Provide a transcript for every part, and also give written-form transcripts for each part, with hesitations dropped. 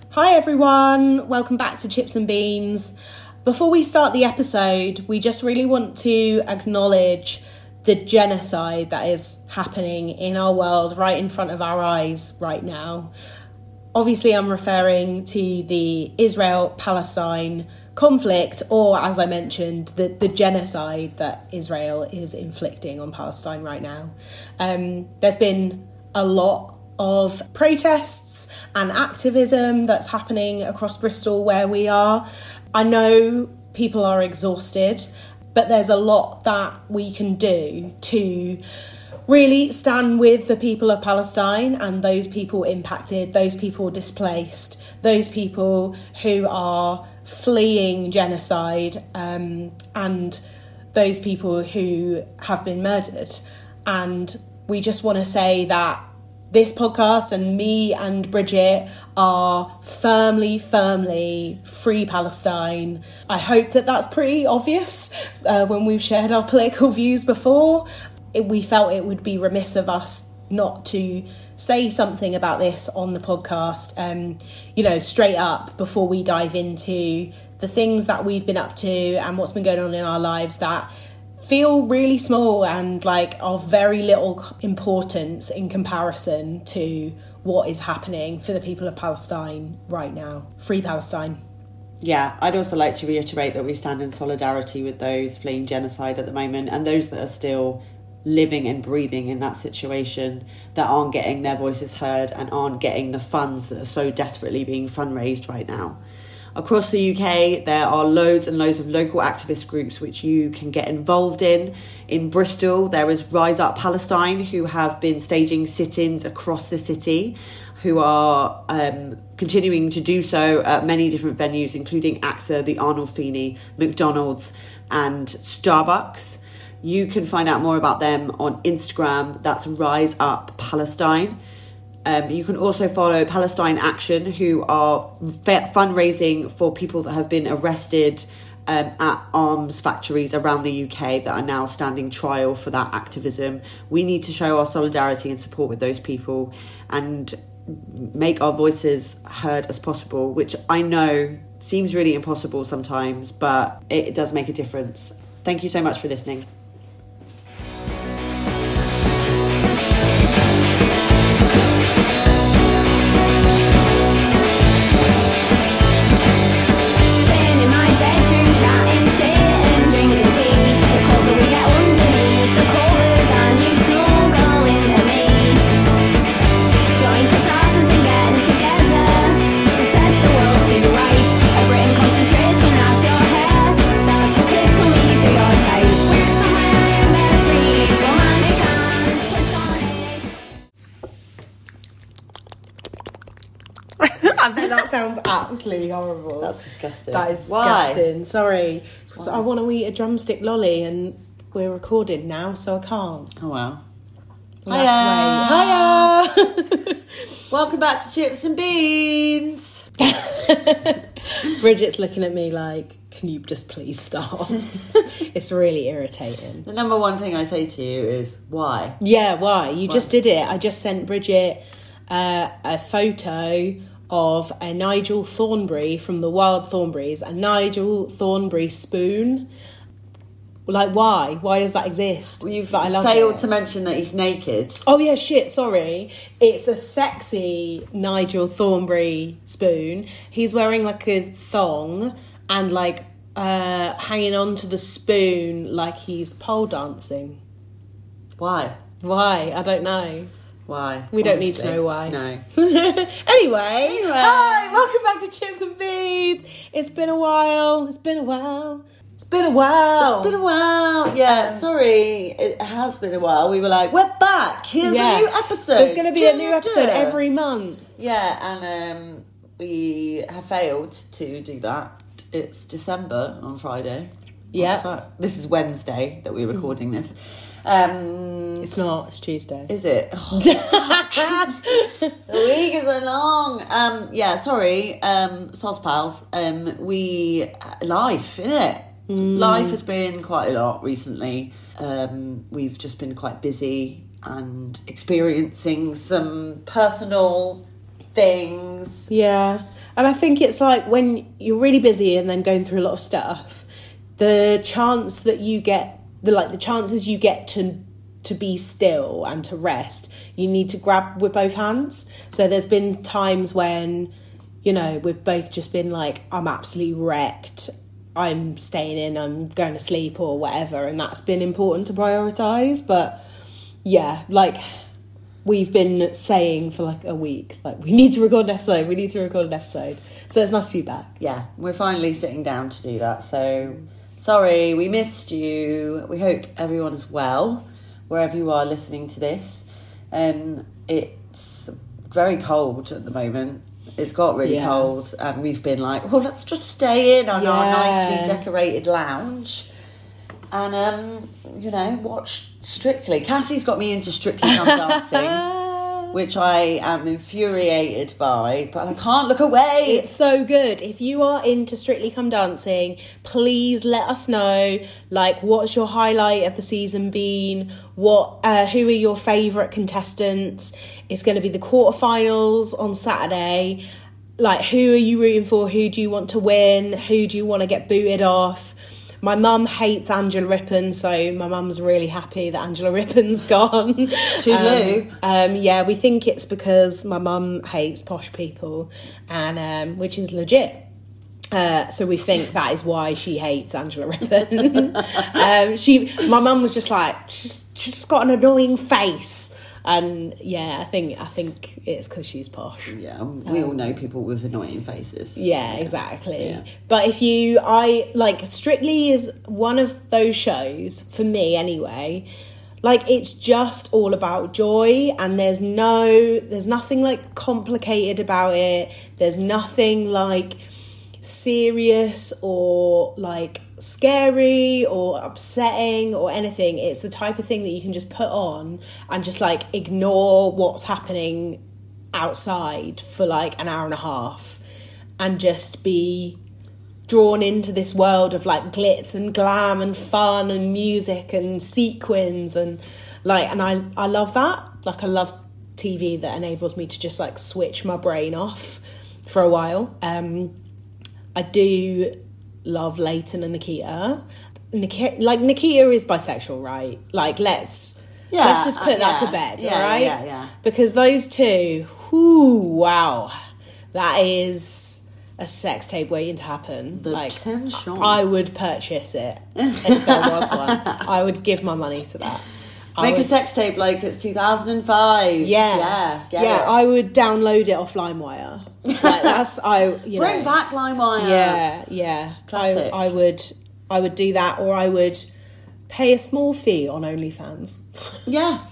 Hi everyone, welcome back to Chips and Beans. Before we start the episode, we just really want to acknowledge the genocide that is happening in our world right in front of our eyes right now. Obviously, I'm referring to the Israel-Palestine conflict, or as I mentioned, the genocide that Israel is inflicting on Palestine right now. There's been a lot of protests and activism that's happening across Bristol where we are. I know people are exhausted, but there's a lot that we can do to really stand with the people of Palestine and those people impacted, those people displaced, those people who are fleeing genocide, and those people who have been murdered. And we just want to say that this podcast and me and Bridget are firmly free Palestine. I hope that that's pretty obvious when we've shared our political views before. We felt it would be remiss of us not to say something about this on the podcast, straight up before we dive into the things that we've been up to and what's been going on in our lives that feel really small and like of very little importance in comparison to what is happening for the people of Palestine right now. Free Palestine. Yeah, I'd also like to reiterate that we stand in solidarity with those fleeing genocide at the moment and those that are still living and breathing in that situation, that aren't getting their voices heard and aren't getting the funds that are so desperately being fundraised right now. Across the UK, there are loads and loads of local activist groups which you can get involved in. In Bristol, there is Rise Up Palestine, who have been staging sit-ins across the city, who are continuing to do so at many different venues, including AXA, the Arnold Feeney, McDonald's and Starbucks. You can find out more about them on Instagram. That's Rise Up Palestine. You can also follow Palestine Action, who are fundraising for people that have been arrested at arms factories around the UK that are now standing trial for that activism. We need to show our solidarity and support with those people and make our voices heard as possible, which I know seems really impossible sometimes, but it does make a difference. Thank you so much for listening. That sounds absolutely horrible. That's disgusting. That is disgusting. Why? Sorry. Because I want to eat a drumstick lolly and we're recorded now, so I can't. Oh, wow. Hiya! Welcome back to Chips and Beans. Bridget's looking at me like, can you just please stop? It's really irritating. The number one thing I say to you is, why? Yeah, why? You just did it. I just sent Bridget a photo of a Nigel Thornberry from the Wild Thornberrys, a Nigel Thornberry spoon. Like, why? Why does that exist? Well, you've failed to mention that he's naked. Oh, yeah, shit, sorry. It's a sexy Nigel Thornberry spoon. He's wearing, like, a thong and, like, hanging onto the spoon like he's pole dancing. Why? Why? I don't know. Why? We don't need to know why. No. Anyway, hi, welcome back to Chips and Beans. It's been a while. Yeah, sorry. It has been a while. We were like, we're back. Here's a new episode. There's going to be a new episode every month. Yeah, and we have failed to do that. It's December on Friday. Yeah. This is Wednesday that we're recording this. It's not. It's Tuesday. Is it? Oh, the week is so long. Sorry. Soz pals. Life, innit? Life has been quite a lot recently. We've just been quite busy and experiencing some personal things. Yeah. And I think it's like when you're really busy and then going through a lot of stuff, the chance that you get, the chances you get to be still and to rest, you need to grab with both hands. So there's been times when, you know, we've both just been like, I'm absolutely wrecked, I'm staying in, I'm going to sleep or whatever, and that's been important to prioritise. But yeah, like we've been saying for like a week, like we need to record an episode, so it's nice to be back. Yeah, we're finally sitting down to do that, so sorry we missed you. We hope everyone is well wherever you are listening to this. It's very cold at the moment. It's got really cold, and we've been like, well, let's just stay in on our nicely decorated lounge and, you know, watch Strictly. Cassie's got me into Strictly Come Dancing, which I am infuriated by, but I can't look away. It's so good. If you are into Strictly Come Dancing, please let us know, like, what's your highlight of the season been? Who are your favourite contestants? It's going to be the quarterfinals on Saturday. Like, who are you rooting for? Who do you want to win? Who do you want to get booted off? My mum hates Angela Rippon, so my mum's really happy that Angela Rippon's gone. Toodaloo. Yeah, we think it's because my mum hates posh people, and which is legit. So we think that is why she hates Angela Rippon. My mum was just like, she's just got an annoying face. And yeah, I think it's because she's posh. Yeah, we all know people with annoying faces. Yeah, exactly. Yeah. But Strictly is one of those shows, for me anyway, like it's just all about joy, and there's nothing like complicated about it. There's nothing like serious or like scary or upsetting or anything. It's the type of thing that you can just put on and just like ignore what's happening outside for like an hour and a half and just be drawn into this world of like glitz and glam and fun and music and sequins and I love that. Like I love TV that enables me to just like switch my brain off for a while. I do love Leighton and Nikita. Nikita is bisexual, right? Like, let's just put that to bed, all right? Yeah. Because those two, wow, that is a sex tape waiting to happen. The tension. I would purchase it if there was one. I would give my money to that. Make a sex tape like it's 2005. Yeah. I would download it off LimeWire. Like Bring back LimeWire. Yeah. Classic. I would do that, or I would pay a small fee on OnlyFans. Yeah.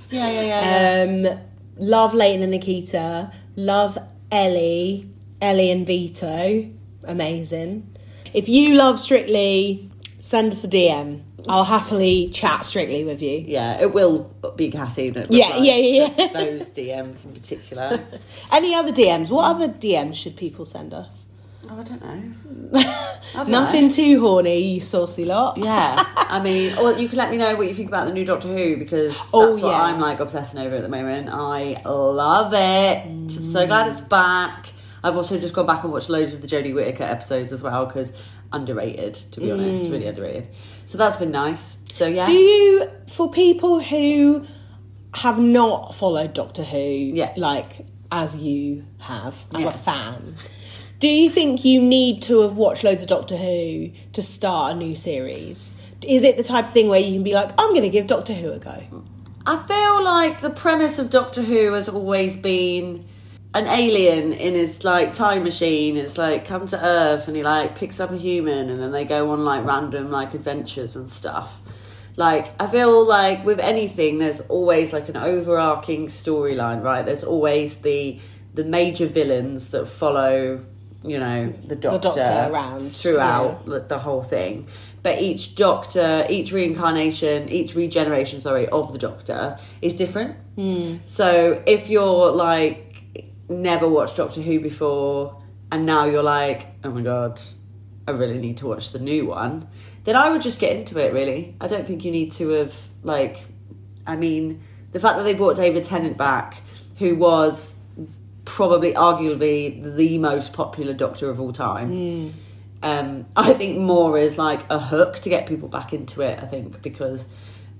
Love Leighton and Nikita. Love Ellie and Vito. Amazing. If you love Strictly, send us a DM. I'll happily chat Strictly with you. Yeah, it will be Cassie that Yeah. to those DMs in particular. Any other DMs? What other DMs should people send us? Oh, I don't know. Nothing too horny, you saucy lot. Yeah, I mean, or you can let me know what you think about the new Doctor Who, because that's what I'm like obsessing over at the moment. I love it. I'm so glad it's back. I've also just gone back and watched loads of the Jodie Whittaker episodes as well, because underrated, to be honest, really underrated. So that's been nice. So yeah. Do you, for people who have not followed Doctor Who, like as you have, as a fan, do you think you need to have watched loads of Doctor Who to start a new series? Is it the type of thing where you can be like, I'm going to give Doctor Who a go? I feel like the premise of Doctor Who has always been an alien in his like time machine. It's like come to Earth and he like picks up a human and then they go on like random like adventures and stuff. Like I feel like with anything there's always like an overarching storyline, right? There's always the major villains that follow, you know, the doctor around throughout the whole thing. But each doctor, each regeneration of the Doctor is different. So if you're like never watched Doctor Who before and now you're like, oh my god, I really need to watch the new one, then I would just get into it, really. I don't think you need to have, like, I mean, the fact that they brought David Tennant back, who was probably arguably the most popular Doctor of all time. I think more is like a hook to get people back into it, I think, because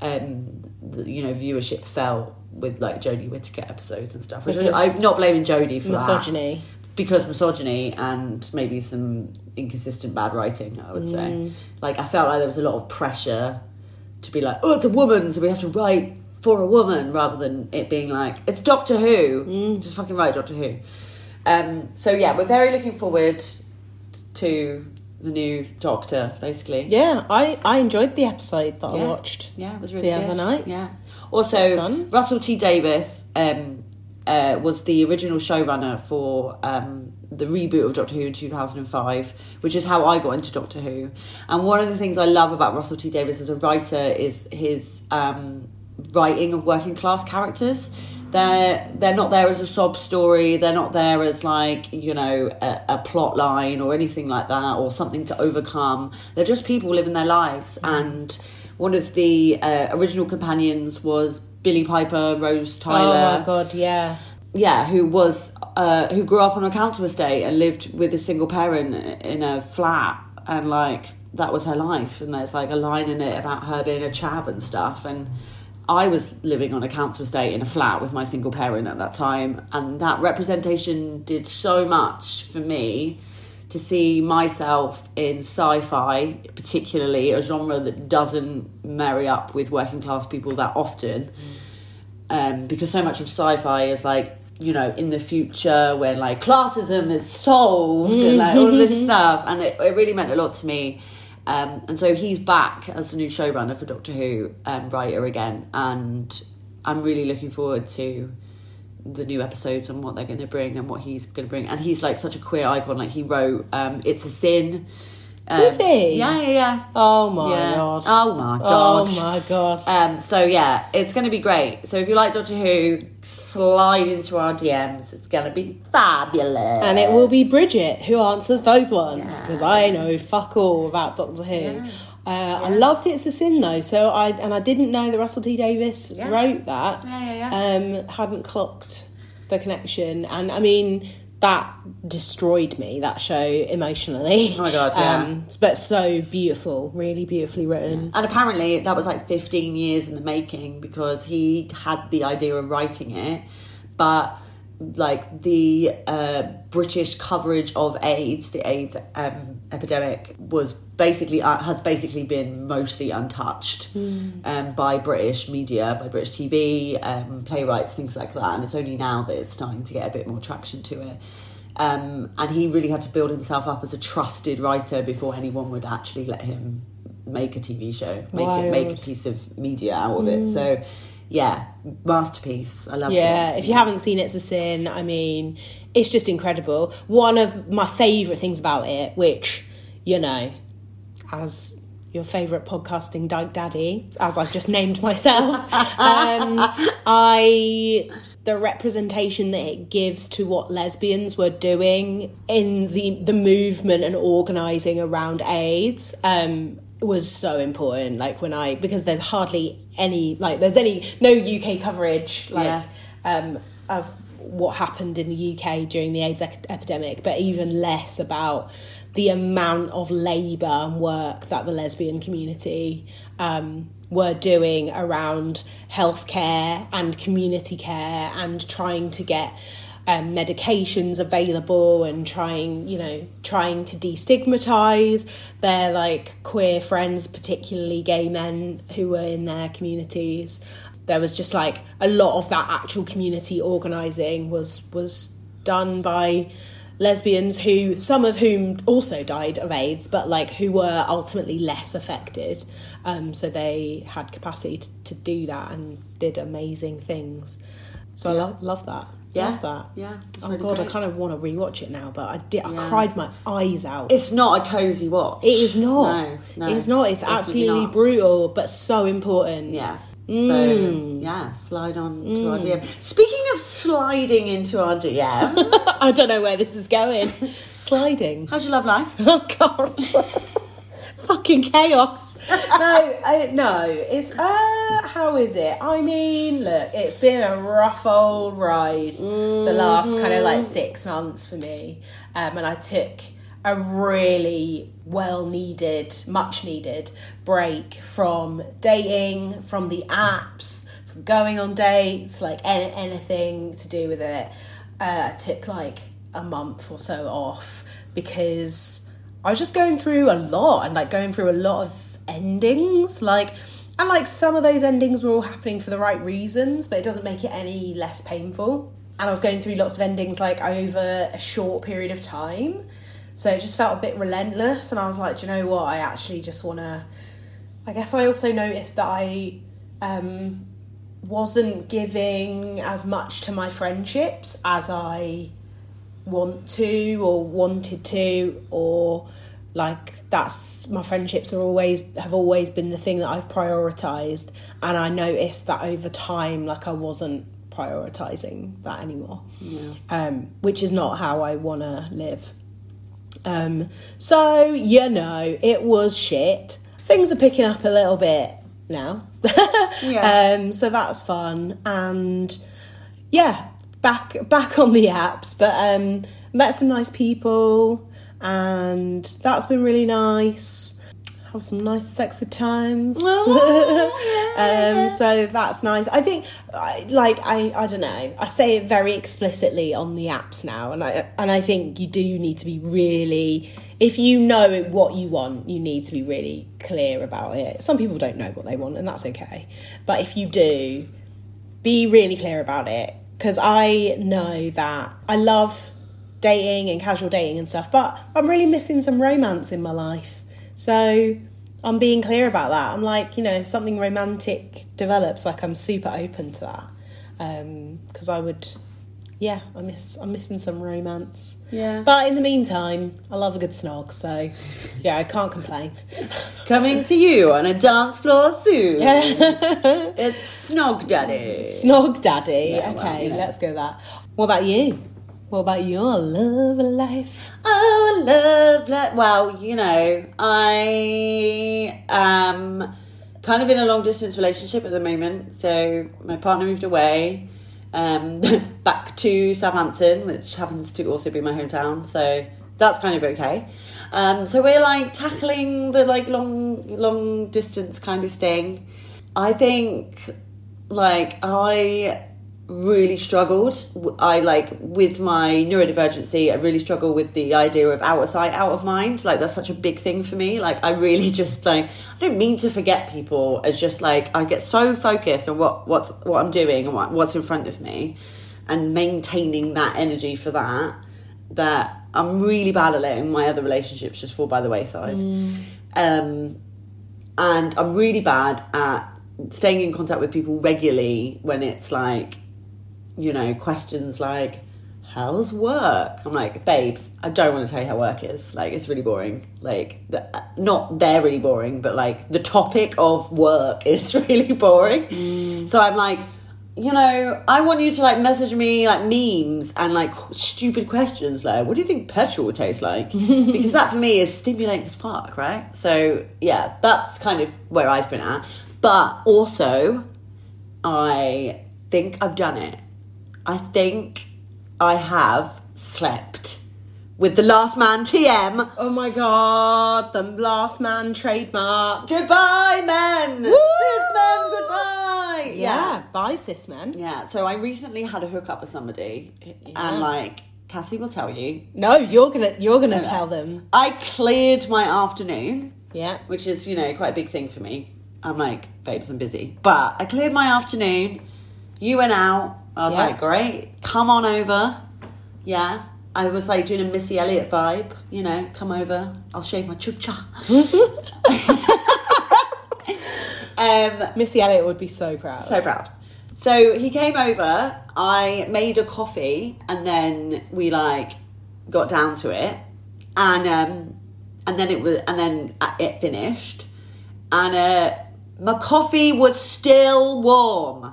viewership fell with like Jodie Whittaker episodes and stuff, which I'm not blaming Jodie for misogyny. Because misogyny and maybe some inconsistent bad writing, I would say. Like, I felt like there was a lot of pressure to be like, oh, it's a woman, so we have to write for a woman, rather than it being like, it's Doctor Who, just fucking write Doctor Who. So yeah, we're very looking forward to the new Doctor, basically. Yeah, I enjoyed the episode that I watched. Yeah, it was really good. The other night. Yeah. Also, Russell T Davies was the original showrunner for the reboot of Doctor Who in 2005, which is how I got into Doctor Who. And one of the things I love about Russell T Davies as a writer is his writing of working class characters. They're not there as a sob story. They're not there as like, a plot line or anything like that, or something to overcome. They're just people living their lives. And one of the original companions was Billie Piper, Rose Tyler. Oh my God, yeah. Yeah, who grew up on a council estate and lived with a single parent in a flat, and like that was her life. And there's like a line in it about her being a chav and stuff. And I was living on a council estate in a flat with my single parent at that time, and that representation did so much for me to see myself in sci-fi, particularly a genre that doesn't marry up with working class people that often, because so much of sci-fi is like, in the future when like classism is solved and like all of this stuff, and it really meant a lot to me. And so he's back as the new showrunner for Doctor Who, writer again, and I'm really looking forward to the new episodes and what they're going to bring and what he's going to bring. And he's like such a queer icon. Like, he wrote It's a Sin. Did he? Yeah. Oh my God. Oh my God. Oh my God. So yeah, it's going to be great. So if you like Doctor Who, slide into our DMs. It's going to be fabulous. And it will be Bridget who answers those ones, because I know fuck all about Doctor Who. Yeah. I loved It's a Sin though, so I didn't know that Russell T Davies wrote that. Hadn't clocked the connection, and I mean, that destroyed me, that show, emotionally. Oh my God, yeah. But so beautiful, really beautifully written. Yeah. And apparently that was like 15 years in the making, because he had the idea of writing it, but like the British coverage of AIDS, the AIDS epidemic, was has basically been mostly untouched by British media, by British TV, playwrights, things like that. And it's only now that it's starting to get a bit more traction to it. And he really had to build himself up as a trusted writer before anyone would actually let him make a TV show, make a piece of media out of it. So yeah, masterpiece. I loved it. Yeah, if you haven't seen It's a Sin, I mean, it's just incredible. One of my favourite things about it, which, as your favourite podcasting dyke daddy, as I've just named myself, the representation that it gives to what lesbians were doing in the movement and organising around AIDS, was so important. Like, because there's hardly any, no UK coverage of what happened in the UK during the AIDS epidemic, but even less about the amount of labour and work that the lesbian community were doing around healthcare and community care, and trying to get medications available, and trying to destigmatise their like queer friends, particularly gay men who were in their communities. There was just like a lot of that actual community organising was done by lesbians, who some of whom also died of AIDS, but like who were ultimately less affected. So they had capacity to do that and did amazing things. So I love that. Yeah. Love that. Yeah. Oh really God, great. I kind of want to rewatch it now, but I cried my eyes out. It's not a cosy watch. It is not. No, it is not. It's absolutely not. Brutal, but so important. Yeah. So yeah, slide on to our DM. Speaking of sliding into our DM, I don't know where this is going. Sliding. How's your love life? Oh God. fucking chaos. No, it's how is it? I mean, look, it's been a rough old ride the last kind of like 6 months for me, and I took a really much needed break from dating, from the apps, from going on dates, like anything to do with it. I took like a month or so off because I was just going through a lot of endings, and some of those endings were all happening for the right reasons, but it doesn't make it any less painful. And I was going through lots of endings like over a short period of time. So it just felt a bit relentless, and I was like, do you know what? I actually just want to... I guess I also noticed that I wasn't giving as much to my friendships as I want to or wanted to, or like that's... My friendships have always been the thing that I've prioritised, and I noticed that over time, like I wasn't prioritising that anymore, which is not how I want to live. So, it was shit. Things are picking up a little bit now. So that's fun. And back on the apps, but met some nice people, and that's been really nice. Have some nice sexy times. So that's nice. I think, I don't know. I say it very explicitly on the apps now, and I think you do need to be really... If you know what you want, you need to be really clear about it. Some people don't know what they want, and that's okay. But if you do, be really clear about it. Because I know that I love dating and casual dating and stuff, but I'm really missing some romance in my life. So I'm being clear about that. I'm like, if something romantic develops, like I'm super open to that. Because I would, I'm missing some romance. Yeah. But in the meantime, I love a good snog, so I can't complain. Coming to you on a dance floor soon. Yeah. It's Snog Daddy. Snog Daddy. Yeah, okay, let's go that. What about you? What about your love life? Oh, love life. Well, I am kind of in a long distance relationship at the moment. So my partner moved away back to Southampton, which happens to also be my hometown. So that's kind of okay. So we're like tackling the like long distance kind of thing. I think I really struggled. With my neurodivergency, I really struggle with the idea of out of sight, out of mind. Like, that's such a big thing for me. Like, I really just I don't mean to forget people. It's just like I get so focused on what I'm doing and what's in front of me, and maintaining that energy for that I'm really bad at letting my other relationships just fall by the wayside. And I'm really bad at staying in contact with people regularly when it's questions like, how's work? I'm like, babes, I don't want to tell you how work is. Like, it's really boring. Like, not they're really boring, but like the topic of work is really boring. So I'm like, I want you to like message me like memes and like stupid questions like, what do you think petrol would taste like? Because that for me is stimulating as fuck, right? So yeah, that's kind of where I've been at. But also, I think I've done it. I think I have slept with the last man TM. Oh my God, the last man trademark. Goodbye, men. Woo! Cis men, goodbye. Yeah, bye, cis men. Yeah, so I recently had a hookup with somebody, and Cassie will tell you. No, you're gonna tell them. I cleared my afternoon. Yeah. Which is, quite a big thing for me. I'm like, babes, I'm busy. But I cleared my afternoon. You went out. I was like, great, come on over. Yeah. I was like doing a Missy Elliott vibe, come over. I'll shave my chucha. Missy Elliott would be so proud. So proud. So he came over, I made a coffee, and then we got down to it. And then it finished. And my coffee was still warm.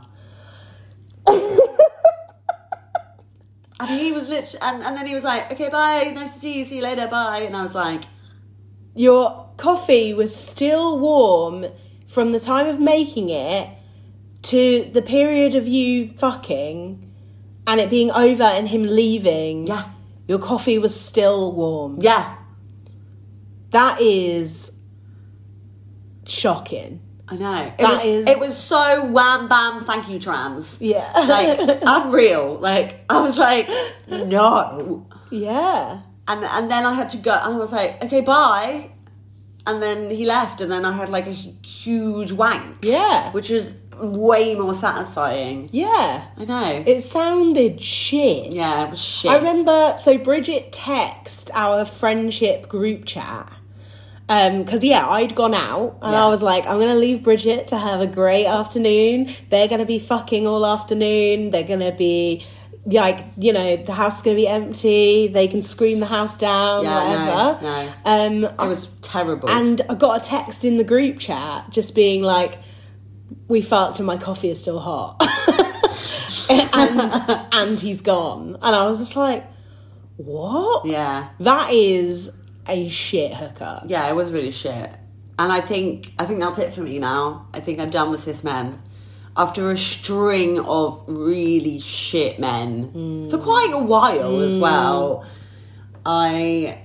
And he was literally, and then he was like, okay, bye, nice to see you later, bye. And I was like, Your coffee was still warm from the time of making it to the period of you fucking and it being over and him leaving. Yeah. Your coffee was still warm. Yeah. That is shocking. I know. It was so wham bam, thank you, trans. Yeah. Like, unreal. Like, I was like, no. Yeah. And then I had to go, and I was like, okay, bye. And then he left, and then I had like a huge wank. Yeah. Which was way more satisfying. Yeah. I know. It sounded shit. Yeah, it was shit. I remember, so Bridget texted our friendship group chat. Because, I'd gone out and I was like, I'm going to leave Bridget to have a great afternoon. They're going to be fucking all afternoon. They're going to be, like, the house is going to be empty. They can scream the house down, whatever. No. It was terrible. And I got a text in the group chat just being like, we fucked and my coffee is still hot. and he's gone. And I was just like, what? Yeah. That is a shit hookup. Yeah, it was really shit. And I think that's it for me now. I think I'm done with cis men. After a string of really shit men for quite a while as well, I'm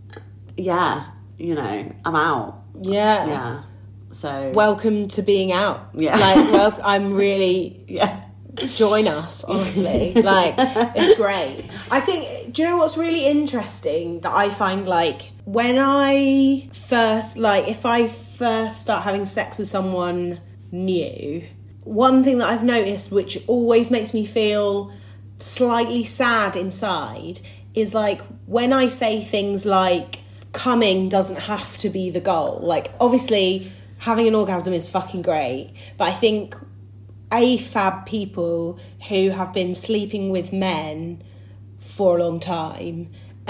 out. Yeah. Yeah. So welcome to being out. Yeah. Like, I'm really join us, honestly. Like, it's great. I think, do you know what's really interesting that I find, like, when I first, like, if I first start having sex with someone new, one thing that I've noticed, which always makes me feel slightly sad inside, is, like, when I say things like, coming doesn't have to be the goal. Like, obviously, having an orgasm is fucking great, but I think AFAB people who have been sleeping with men for a long time,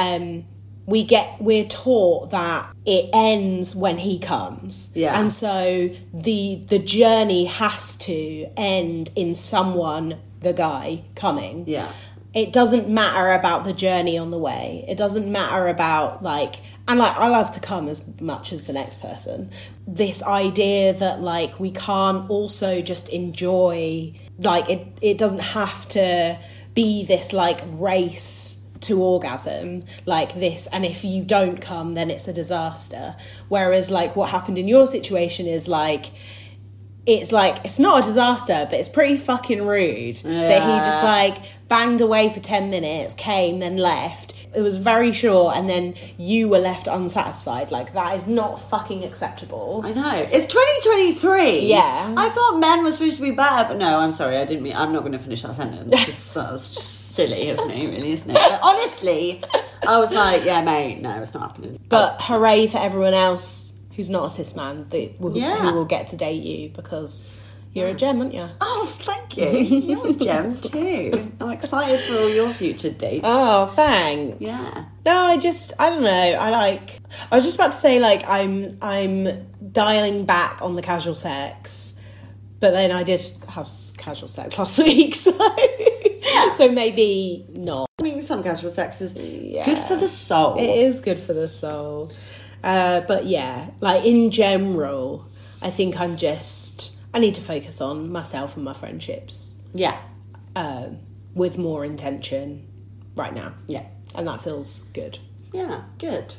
we're taught that it ends when he comes. Yeah. And so the journey has to end in someone, the guy, coming. Yeah. It doesn't matter about the journey on the way. It doesn't matter about, like, and, like, I love to come as much as the next person. This idea that, like, we can't also just enjoy, like, it doesn't have to be this, like, race to orgasm like this, and if you don't come, then it's a disaster. Whereas, like, what happened in your situation is, like, it's not a disaster, but it's pretty fucking rude that he just, like, banged away for 10 minutes, came, then left. It was very short, and then you were left unsatisfied. Like, that is not fucking acceptable. I know. It's 2023. Yeah. I thought men were supposed to be better, but no, I'm sorry, I didn't mean... I'm not going to finish that sentence, because that was just silly of me, really, isn't it? But honestly, I was like, yeah, mate, no, it's not happening. But hooray for everyone else who's not a cis man who will get to date you, because you're a gem, aren't you? Oh, thank you. You're a gem too. I'm excited for all your future dates. Oh, thanks. Yeah. No, I don't know. I was just about to say, like, I'm dialing back on the casual sex, but then I did have casual sex last week, so maybe not. I mean, some casual sex is good for the soul. It is good for the soul. But yeah, like, in general, I think I need to focus on myself and my friendships. Yeah. With more intention right now. Yeah. And that feels good. Yeah, good.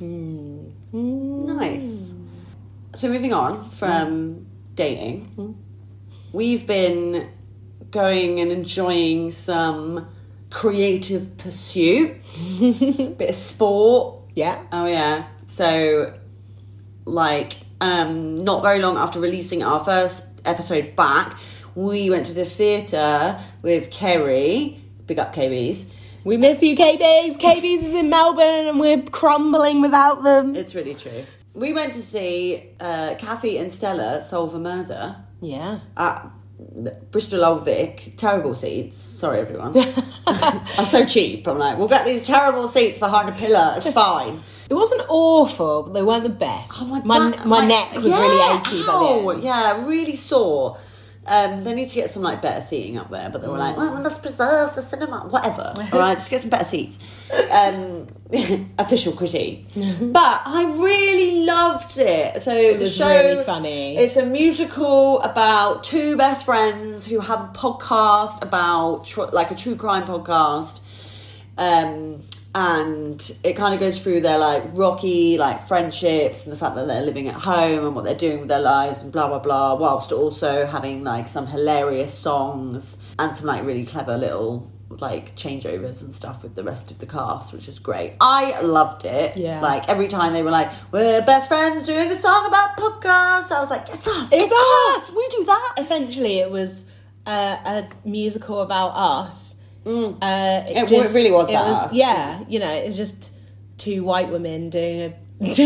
Nice. So moving on from dating, we've been going and enjoying some creative pursuits, bit of sport. Yeah. Oh yeah. So, like, not very long after releasing our first episode back, we went to the theatre with Kerry. Big up KBs. We miss you, KBs. KBs is in Melbourne and we're crumbling without them. It's really true. We went to see Kathy and Stella solve a murder. Yeah. At Bristol Old Vic. Terrible seats. Sorry, everyone. I'm so cheap. I'm like, we'll get these terrible seats behind a pillar. It's fine. It wasn't awful, but they weren't the best. Oh, my neck was really achy by the end. Yeah, really sore. They need to get some like better seating up there, but they were like, well, let's preserve the cinema, whatever. All right, just get some better seats. Official critique. But I really loved it. So It the was show, really funny. it's a musical about two best friends who have a podcast about like a true crime podcast. And it kind of goes through their like rocky like friendships and the fact that they're living at home and what they're doing with their lives and blah blah blah, whilst also having like some hilarious songs and some like really clever little like changeovers and stuff with the rest of the cast, which is great. I loved it. Yeah. Like every time they were like, we're best friends doing a song about podcasts, I was like, it's us, It's us! we do that. Essentially, it was a musical about us. It really was about us. Yeah, you know, it was just two white women doing a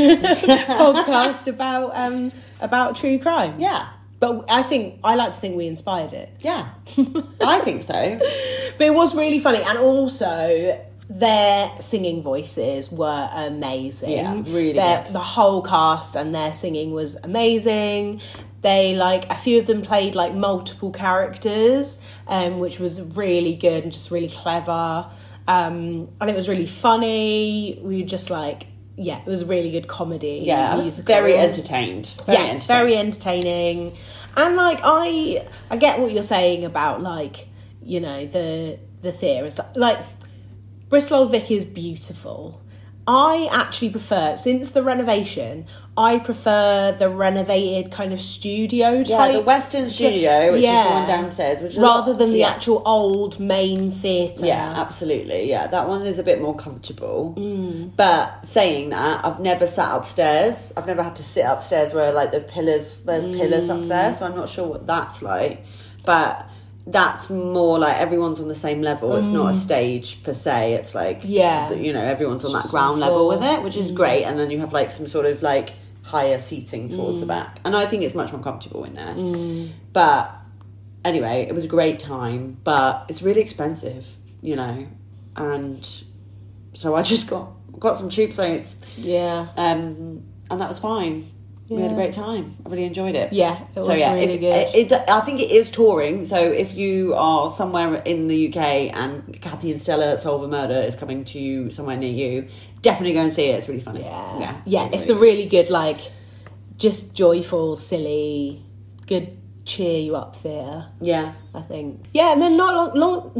podcast about true crime. Yeah. But I like to think we inspired it. Yeah. I think so. But it was really funny, and also their singing voices were amazing. Yeah, really good. The whole cast and their singing was amazing. They like a few of them played like multiple characters, which was really good and just really clever. And it was really funny. We were just like, yeah, it was a really good comedy. Yeah, musical. very entertained. Very entertaining. And like I get what you're saying about like, you know, the theatre and stuff. Like Bristol Old Vic is beautiful. I actually prefer, since the renovation, I prefer the renovated kind of studio type. Yeah, the Western Studio, which is the one downstairs. Which is rather than the actual old main theatre. Yeah, absolutely. Yeah, that one is a bit more comfortable. But saying that, I've never sat upstairs. I've never had to sit upstairs where like there's pillars up there, so I'm not sure what that's like. But that's more like everyone's on the same level. It's not a stage per se. It's like, you know, everyone's on that ground level with it, which is great. And then you have like some sort of like higher seating towards the back. And I think it's much more comfortable in there. But anyway, it was a great time, but it's really expensive, you know. And so I just got some cheap seats. Yeah. And that was fine. We had a great time. I really enjoyed it. Yeah, it was really good. I think it is touring. So if you are somewhere in the UK and Kathy and Stella Solve a Murder is coming to you somewhere near you, definitely go and see it. It's really funny. Yeah, it's a really good, like, just joyful, silly, good cheer you up theatre. Yeah, I think. Yeah, and then not long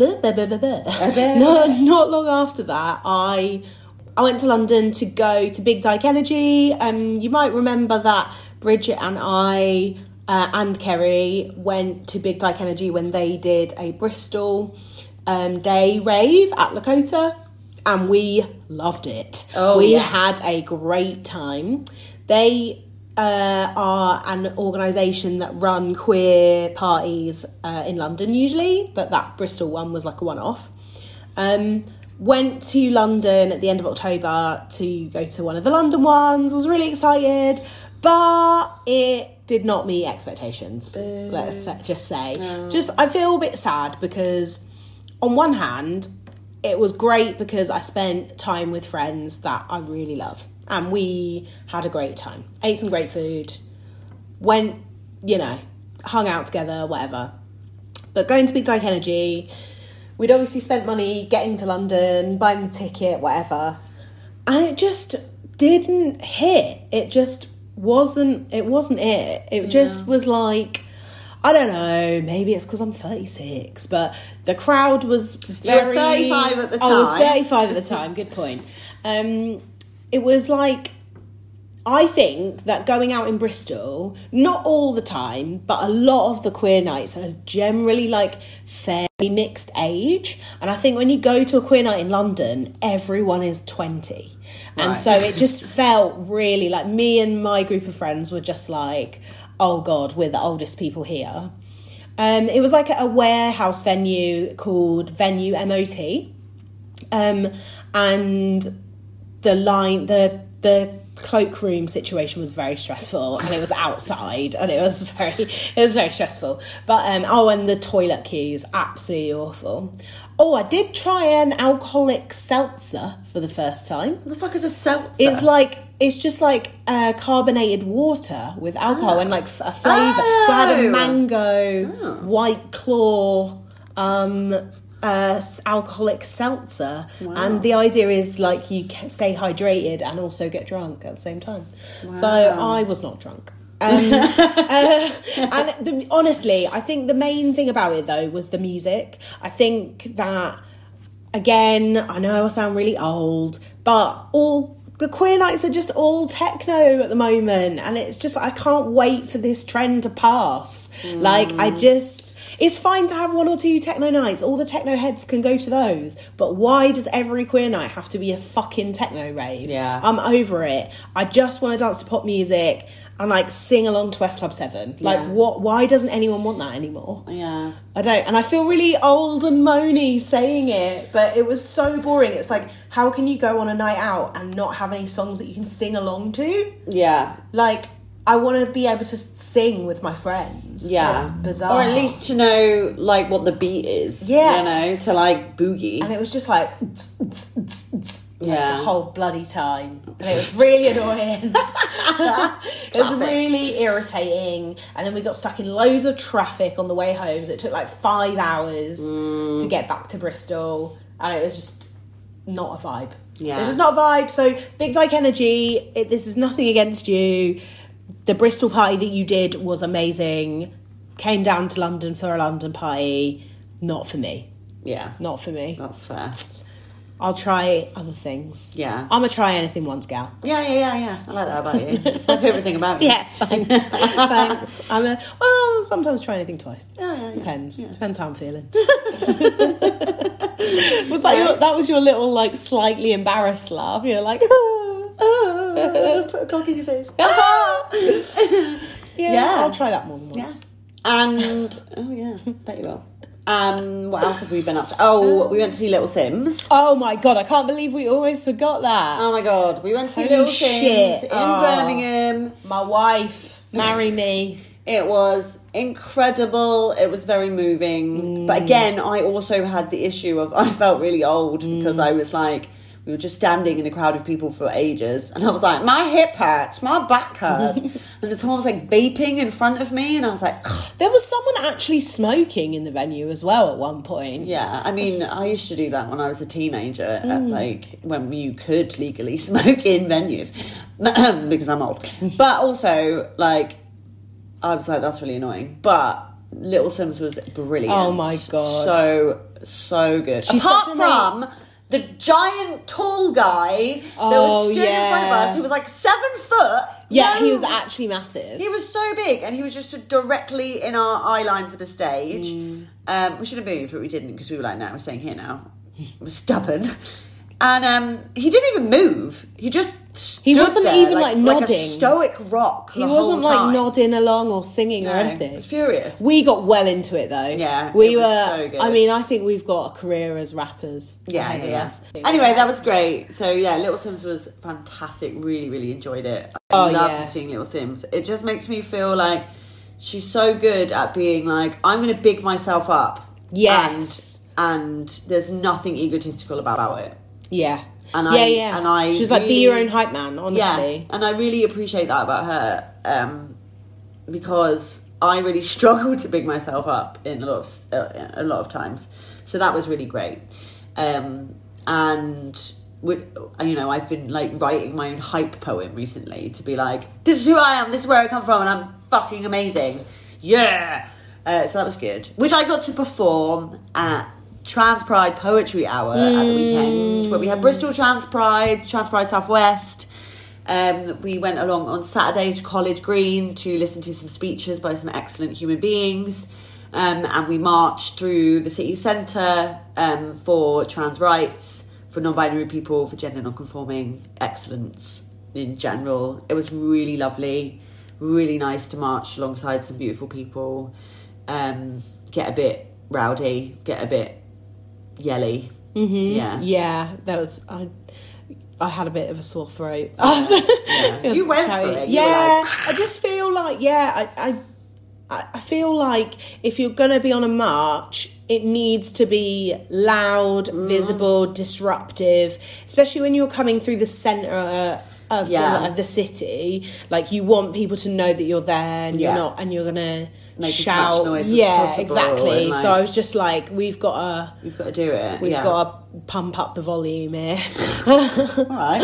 after that, I went to London to go to Big Dyke Energy. You might remember that Bridget and I and Kerry went to Big Dyke Energy when they did a Bristol day rave at Lakota, and we loved it. We had a great time. They are an organisation that run queer parties in London usually, but that Bristol one was like a one-off. Went to London at the end of October to go to one of the London ones. I was really excited, but it did not meet expectations. Let's just say. I feel a bit sad because on one hand, it was great because I spent time with friends that I really love. And we had a great time. Ate some great food. Went, you know, hung out together, whatever. But going to Big Dyke Energy, we'd obviously spent money getting to London, buying the ticket, whatever. And it just didn't hit. It just wasn't it. It just was like, I don't know, maybe it's because I'm 36, but the crowd was very... You were 35 at the time. I was 35 at the time, good point. It was like, I think that going out in Bristol, not all the time, but a lot of the queer nights are generally like fairly mixed age. And I think when you go to a queer night in London, everyone is 20. And Right. so it just felt really like me and my group of friends were just like, oh God, we're the oldest people here. It was like a warehouse venue called Venue MOT. And the cloakroom situation was very stressful, and it was outside, and it was very stressful. But and the toilet queues, absolutely awful. Oh, I did try an alcoholic seltzer for the first time. What the fuck is a seltzer? It's just like carbonated water with alcohol and like a flavour. Oh. So I had a mango, White Claw, alcoholic seltzer. Wow. And the idea is like you stay hydrated and also get drunk at the same time. Wow. So I was not drunk. Honestly, I think the main thing about it though was the music. I think that, again, I know I sound really old, but all the queer nights are just all techno at the moment, and it's just, I can't wait for this trend to pass. It's fine to have one or two techno nights. All the techno heads can go to those. But why does every queer night have to be a fucking techno rave? Yeah. I'm over it. I just want to dance to pop music and like sing along to West Club 7. Like, why doesn't anyone want that anymore? Yeah. I don't. And I feel really old and moany saying it, but it was so boring. It's like, how can you go on a night out and not have any songs that you can sing along to? Yeah. Like, I want to be able to sing with my friends. Yeah. It's bizarre. Or at least to know, like, what the beat is. Yeah. You know, to, like, boogie. And it was just like the whole bloody time. And it was really annoying. It was really irritating. And then we got stuck in loads of traffic on the way home. So it took like 5 hours to get back to Bristol. And it was just not a vibe. Yeah. It was just not a vibe. So, Big Dyke Energy, this is nothing against you. The Bristol party that you did was amazing. Came down to London for a London party. Not for me. Yeah. Not for me. That's fair. I'll try other things. Yeah. I'm going to try anything once, gal. Yeah. I like that about you. It's my favourite thing about you. Yeah, thanks. Thanks. Sometimes try anything twice. Yeah. Depends. Yeah. Depends how I'm feeling. That was your little, like, slightly embarrassed laugh. You're like, put a cock in your face. Yeah, I'll try that more than once. And bet you will. What else have we been up to? Oh, we went to see Little Sims. Oh my god, I can't believe we always forgot that. Oh my god, we went to see Holy Little shit. Sims in Birmingham. My wife, marry me. It was incredible. It was very moving. But again, I also had the issue of I felt really old because I was like, we were just standing in a crowd of people for ages, and I was like, my hip hurts, my back hurts. And then someone was like vaping in front of me, and I was like, ugh. There was someone actually smoking in the venue as well at one point. Yeah, I mean, I used to do that when I was a teenager, like when you could legally smoke in venues, because I'm old. But also, like, I was like, that's really annoying. But Little Sims was brilliant. Oh my god, so good. She's Apart from the giant tall guy that was stood in front of us, who was like 7 foot. Yeah, he was actually massive. He was so big, and he was just directly in our eye line for the stage. We should have moved, but we didn't, because we were like, no, we're staying here now. We're stubborn. And he didn't even move. He just stood wasn't there, even like nodding. Like a stoic rock. He wasn't whole time. like nodding along or singing or No, anything. I was furious. We got well into it though. Yeah, we it was were. so good. I mean, I think we've got a career as rappers. Yeah. Us. Anyway, that was great. So yeah, Little Sims was fantastic. Really, really enjoyed it. I loved seeing Little Sims. It just makes me feel like she's so good at being like, I'm going to big myself up. Yes. And there's nothing egotistical about it. Yeah. And I she was like, be your own hype man, honestly. Yeah, and I really appreciate that about her, because I really struggle to big myself up in a lot of times. So that was really great. And I've been like writing my own hype poem recently to be like, this is who I am, this is where I come from, and I'm fucking amazing. Yeah. So that was good. Which I got to perform at Trans Pride Poetry Hour at the weekend, where we had Bristol Trans Pride Southwest. We went along on Saturday to College Green to listen to some speeches by some excellent human beings, and we marched through the city centre for trans rights, for non-binary people, for gender non-conforming excellence in general. It was really lovely, really nice to march alongside some beautiful people, get a bit rowdy, get a bit yelly. Yeah, that was I had a bit of a sore throat. Yeah. You went for it. Yeah, I just feel like, I feel like if you're going to be on a march, it needs to be loud, visible, disruptive, especially when you're coming through the centre of the city. Like, you want people to know that you're there, and you're going to make shout. as much noise as possible. Exactly. Like, so I was just like, we've got to do it. We've got to pump up the volume here. All right.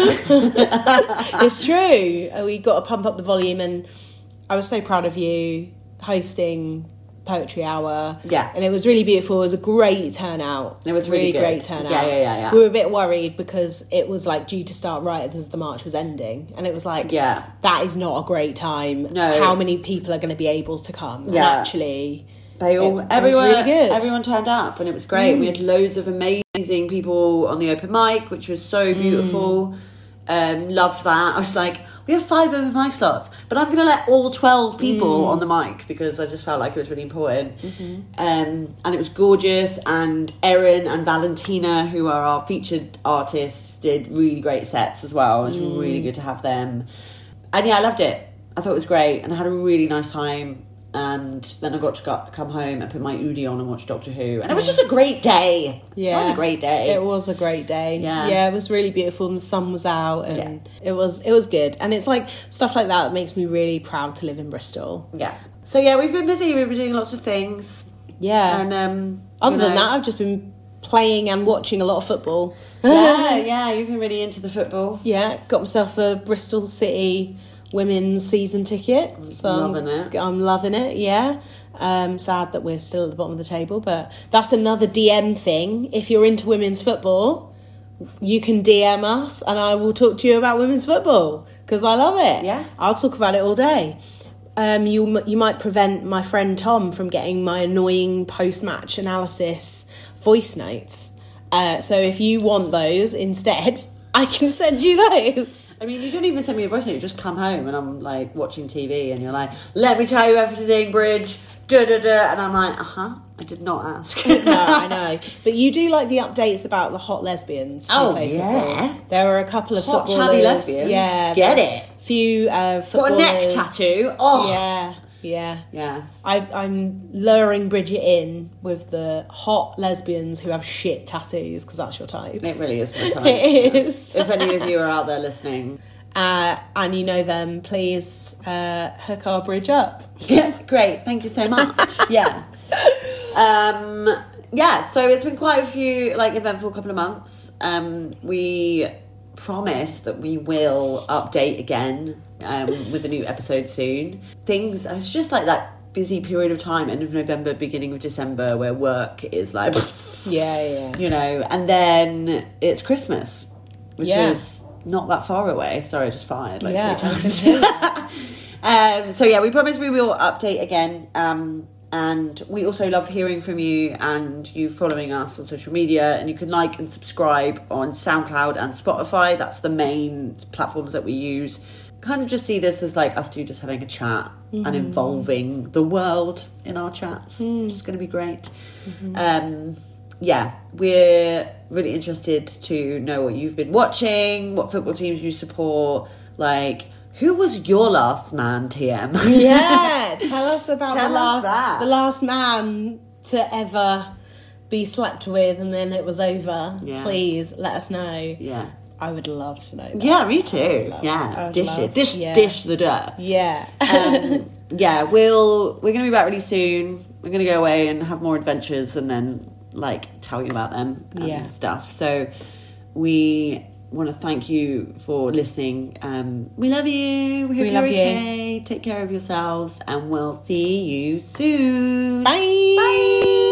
It's true. We've got to pump up the volume, and I was so proud of you hosting Poetry Hour. Yeah. And it was really beautiful. It was a great turnout. It was really good. Great turnout. Yeah. We were a bit worried because it was like due to start right as the march was ending. And it was like, that is not a great time. No. How many people are going to be able to come? Yeah. And actually, everyone really good. Everyone turned up, and it was great. We had loads of amazing people on the open mic, which was so beautiful. Loved that. I was like, we have 5 open mic slots, but I'm going to let all 12 people on the mic because I just felt like it was really important. And it was gorgeous, and Erin and Valentina, who are our featured artists, did really great sets as well. It was really good to have them. And I loved it. I thought it was great, and I had a really nice time. And then I got to come home and put my Udi on and watch Doctor Who. And it was just a great day. Yeah. It was a great day. It was a great day. Yeah. It was really beautiful, and the sun was out, and it was good. And it's like stuff like that makes me really proud to live in Bristol. Yeah. So we've been busy. We've been doing lots of things. Yeah. And other than that, I've just been playing and watching a lot of football. Yeah, you've been really into the football. Yeah, got myself a Bristol City women's season ticket. So I'm loving it, yeah. Sad that we're still at the bottom of the table, but that's another DM thing. If you're into women's football, you can DM us and I will talk to you about women's football because I love it. Yeah. I'll talk about it all day. You might prevent my friend Tom from getting my annoying post-match analysis voice notes. So if you want those instead, I can send you those. I mean, you don't even send me a voice note. You just come home and I'm like watching TV and you're like, let me tell you everything, Bridge. Da-da-da. And I'm like, I did not ask. No, I know. But you do like the updates about the hot lesbians who play football. There were a couple of hot footballers. Chatty lesbians. Yeah. Get it. Few footballers. Got a neck tattoo. Oh. Yeah. I'm luring Bridget in with the hot lesbians who have shit tattoos because that's your type. It really is my type. It is. If any of you are out there listening. And you know them, please hook our Bridge up. Yeah, great. Thank you so much. Yeah. So it's been quite a few eventful couple of months. We promise that we will update again with a new episode soon. It's just like that busy period of time, end of November, beginning of December, where work is like and then it's Christmas, which is not that far away. Sorry, I just fired 3 times. We promise we will update again. And we also love hearing from you and you following us on social media. And you can like and subscribe on SoundCloud and Spotify. That's the main platforms that we use. Kind of just see this as like us two just having a chat and involving the world in our chats. It's going to be great. We're really interested to know what you've been watching, what football teams you support, who was your last man, TM? Yeah, tell us about the last man to ever be slept with and then it was over. Yeah. Please let us know. Yeah. I would love to know that. Yeah, me too. Dish the dirt. Yeah. We're going to be back really soon. We're going to go away and have more adventures and then tell you about them and stuff. So we want to thank you for listening. We love you. We hope you're okay. Take care of yourselves and we'll see you soon. Bye.